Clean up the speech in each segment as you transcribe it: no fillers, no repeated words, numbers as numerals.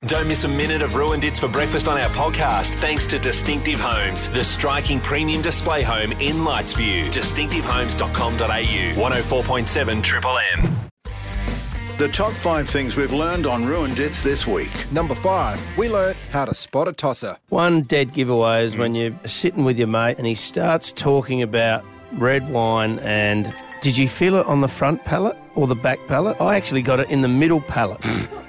Don't miss a minute of Ruined It's for breakfast on our podcast, thanks to Distinctive Homes, the striking premium display home in Lightsview. Distinctivehomes.com.au. 104.7 Triple M. The top 5 things we've learned on Ruined It's this week. Number 5, we learnt how to spot a tosser. One dead giveaway is when you're sitting with your mate and he starts talking about red wine and did you feel it on the front palate or the back palate? I actually got it in the middle palate.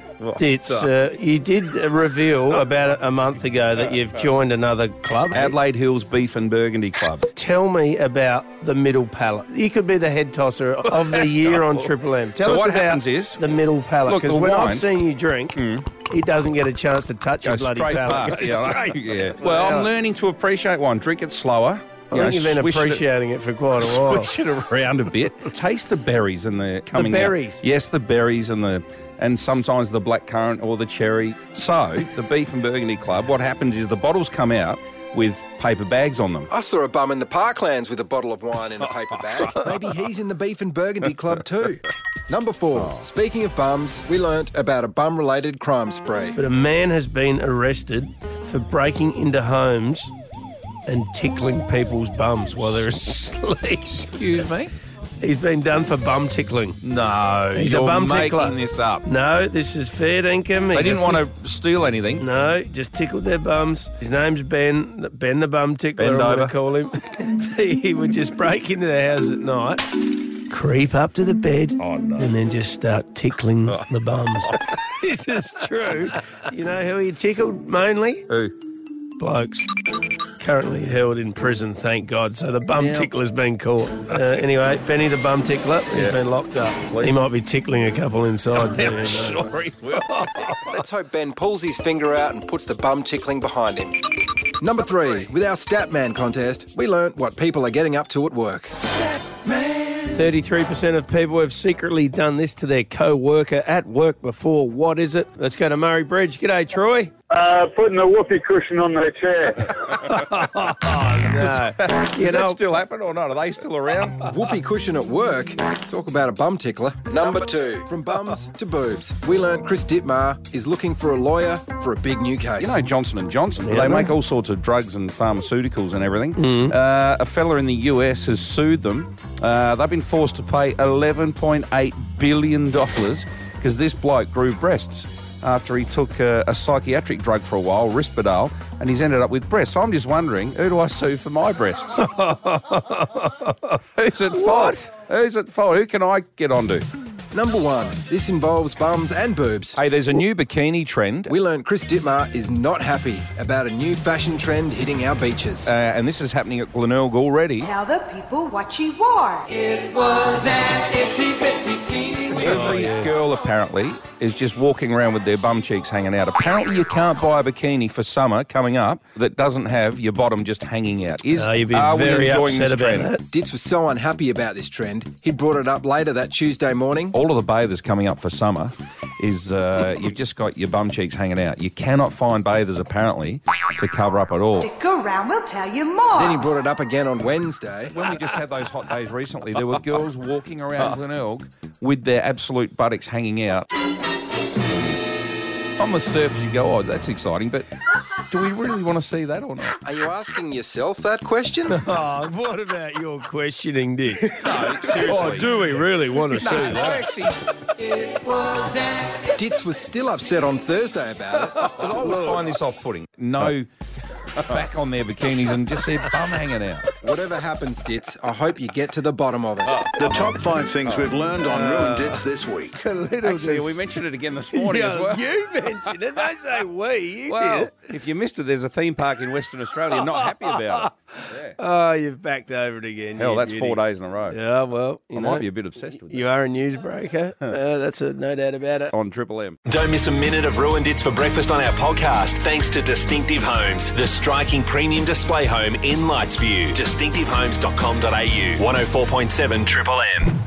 You did reveal about a month ago that you've joined another club. Adelaide Hills Beef and Burgundy Club. Tell me about the middle palate. You could be the head tosser of the year on Triple M. Tell us what about happens is, the middle palate, because when wine, I've seen you drink, he doesn't get a chance to touch your bloody straight palate. past. Yeah. Well, I'm learning to appreciate wine. Drink it slower. I think you've been appreciating it for quite a while. Swish it around a bit. Taste the berries and the coming berries? out. Yes, the berries and sometimes the blackcurrant or the cherry. So, the Beef and Burgundy Club, what happens is the bottles come out with paper bags on them. I saw a bum in the Parklands with a bottle of wine in a paper bag. Maybe he's in the Beef and Burgundy Club too. Number 4, speaking of bums, we learnt about a bum-related crime spree. But a man has been arrested for breaking into homes and tickling people's bums while they're asleep. Excuse me? He's been done for bum tickling. No, He's you're a bum making tickler. this up. No, this is fair dinkum. They didn't want to steal anything. No, just tickled their bums. His name's Ben the Bum Tickler, Bend I'm going over. to call him. He would just break into the house at night, creep up to the bed, and then just start tickling the bums. This is true. You know who he tickled mainly? Who? Blokes. Currently held in prison, thank God. So the bum tickler's been caught. Anyway, Benny the Bum Tickler has been locked up. He might be tickling a couple inside. I'm sure he will. Let's hope Ben pulls his finger out and puts the bum tickling behind him. Number 3, with our Statman contest, we learnt what people are getting up to at work. 33% of people have secretly done this to their co-worker at work before. What is it? Let's go to Murray Bridge. G'day, Troy. Putting a whoopee cushion on their chair. No. Does that still happen or not? Are they still around? Whoopee cushion at work. Talk about a bum tickler. Number 2, from bums to boobs. We learnt Chris Dittmar is looking for a lawyer for a big new case. You know Johnson & Johnson, Yeah, they no. make all sorts of drugs and pharmaceuticals and everything. A fella in the US has sued them. They've been forced to pay $11.8 billion because this bloke grew breasts after he took a psychiatric drug for a while, Risperdal, and he's ended up with breasts. So I'm just wondering, who do I sue for my breasts? Who's at fault? Who's at fault? Who can I get onto? Number 1, this involves bums and boobs. Hey, there's a new bikini trend. We learned Chris Dittmar is not happy about a new fashion trend hitting our beaches. And this is happening at Glenelg already. Tell the people what she wore. Every girl apparently is just walking around with their bum cheeks hanging out. Apparently you can't buy a bikini for summer coming up that doesn't have your bottom just hanging out. You'd be Are we very enjoying upset this about trend? that. Ditz was so unhappy about this trend, he brought it up later that Tuesday morning. All of the bathers coming up for summer is you've just got your bum cheeks hanging out. You cannot find bathers apparently to cover up at all. Stick around, we'll tell you more. Then he brought it up again on Wednesday. When we just had those hot days recently, there were girls walking around Glenelg with their absolute buttocks hanging out. On the surface you go, oh, that's exciting, but do we really want to see that or not? Are you asking yourself that question? Oh, what about your questioning, Dick? No, seriously. Oh, do we really want to see that? Ditz was still upset on Thursday about it. Because I would find this off-putting. No back on their bikinis and just their bum hanging out. Whatever happens, Ditz, I hope you get to the bottom of it. The top 5 things we've learned on Ruined It's this week. Actually, we mentioned it again this morning as well. You mentioned it. Don't say we. You Well, did it. if you missed it, there's a theme park in Western Australia. Not happy about it. Yeah. Oh, you've backed over it again. Hell, you that's beauty. 4 days in a row. Yeah, well, you I know, might be a bit obsessed with you that. are a newsbreaker. That's no doubt about it. On Triple M. Don't miss a minute of Ruined It's for breakfast on our podcast, thanks to Distinctive Homes, the striking premium display home in Lightsview. Distinctivehomes.com.au. 104.7 Triple M.